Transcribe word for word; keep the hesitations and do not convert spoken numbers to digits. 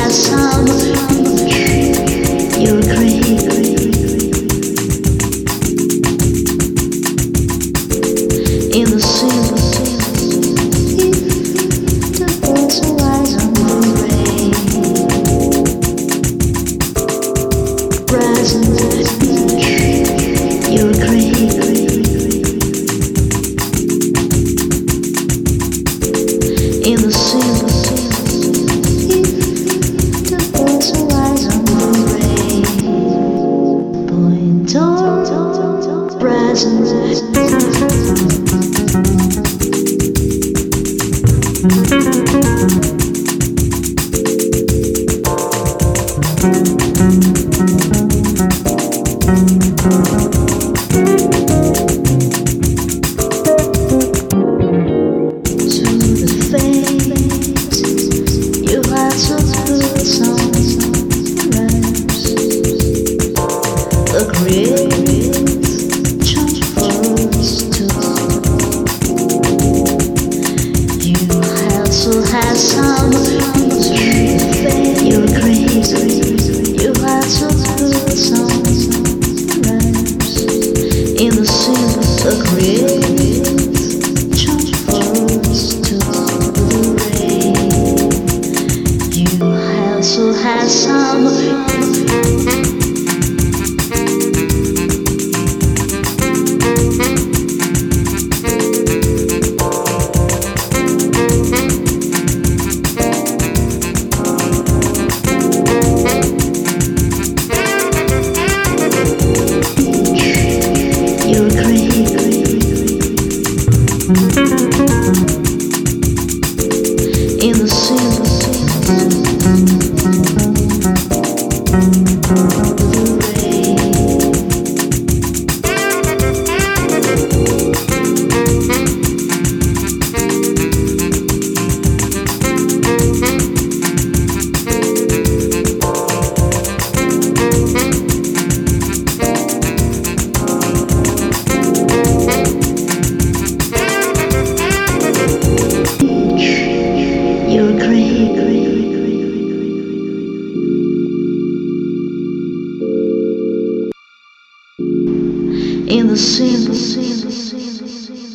has some. You agree? In the simple, if the voice lies on the rain, present. You agree? In the simple, if the voice lies on the rain, point of present. In the simple agreement, transforms to the rain. You also have some. In the simple you agree? In the simple, simple, simple.